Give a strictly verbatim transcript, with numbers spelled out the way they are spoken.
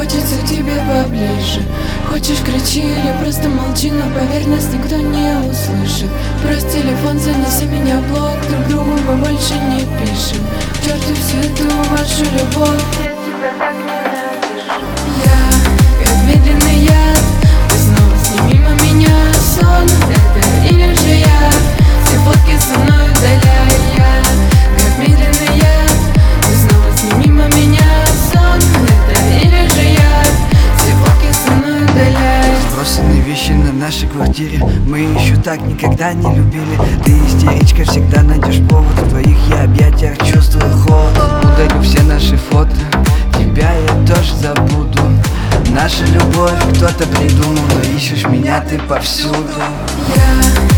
хочется к тебе поближе. Хочешь, кричи или просто молчи, но поверь, нас никто не услышит. Брось телефон, занеси меня в блог, друг другу мы больше не пишем. К черту всю эту вашу любовь, я тебя так ненавижу. Я, как медленный яд, ты снова сними мимо меня сон. Это или же я, все фотки со мной удаляй. Я, как медленный яд, ты снова сними мимо меня сон. Это или же я, все фотки со мной удаляй. Брошенные вещи на нашей квартире, мы еще так никогда не любили. Ты истеричка, всегда найдешь повод. В твоих я объятиях чувствую холод. Удалю все наши фото, тебя я тоже забуду. Наша любовь кто-то придумал, но ищешь меня ты повсюду. Я